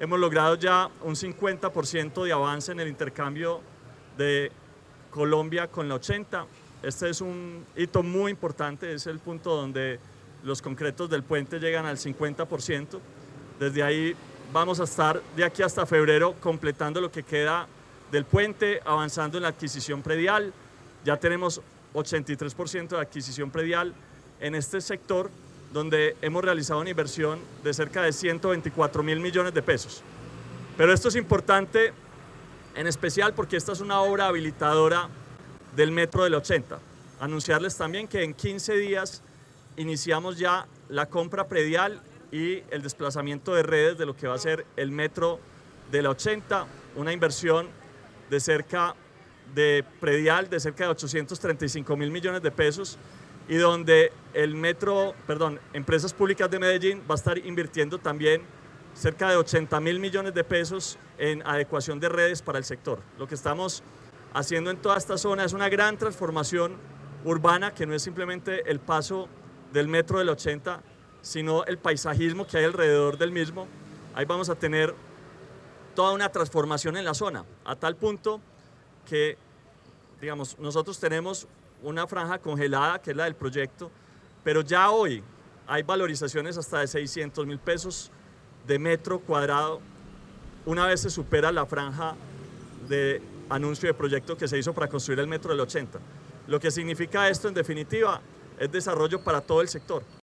hemos logrado ya un 50% de avance en el intercambio de Colombia con la 80. Este es un hito muy importante, es el punto donde los concretos del puente llegan al 50%. Desde ahí vamos a estar de aquí hasta febrero completando lo que queda del puente, avanzando en la adquisición predial. Ya tenemos 83% de adquisición predial en este sector, donde hemos realizado una inversión de cerca de 124.000 millones de pesos. Pero esto es importante en especial porque esta es una obra habilitadora del metro del 80. Anunciarles también que en 15 días iniciamos ya la compra predial y el desplazamiento de redes de lo que va a ser el metro de la 80, una inversión de cerca de predial de cerca de 835.000 millones de pesos, y donde Empresas Públicas de Medellín va a estar invirtiendo también cerca de 80.000 millones de pesos en adecuación de redes para el sector. Lo que estamos haciendo en toda esta zona es una gran transformación urbana, que no es simplemente el paso del metro del 80, sino el paisajismo que hay alrededor del mismo. Ahí vamos a tener toda una transformación en la zona, a tal punto que, digamos, nosotros tenemos una franja congelada, que es la del proyecto, pero ya hoy hay valorizaciones hasta de 600.000 pesos de metro cuadrado una vez se supera la franja de anuncio de proyecto que se hizo para construir el metro del 80. Lo que significa esto, en definitiva, es desarrollo para todo el sector.